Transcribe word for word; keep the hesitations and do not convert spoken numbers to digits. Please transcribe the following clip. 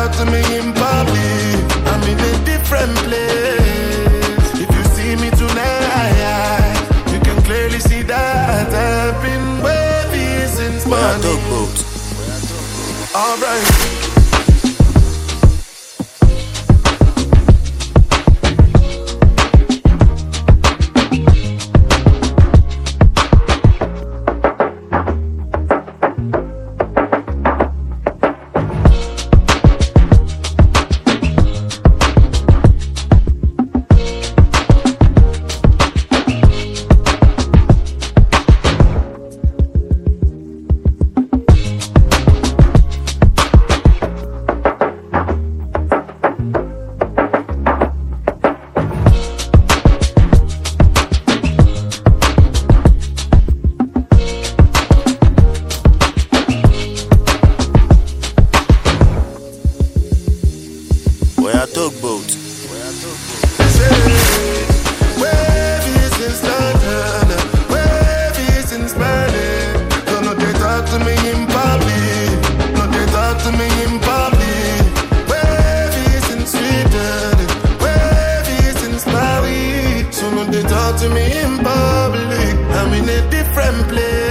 talk to me in public, I'm in a different place. If you see me tonight, you can clearly see that I've been wavy since morning. Alright. Where I talk boat. Wavy since London, wavy since Berlin. So no they talk to me in public, no they talk to me in public. Wavy since Sweden, wavy since Paris. So no they talk to me in public, I'm in a different place.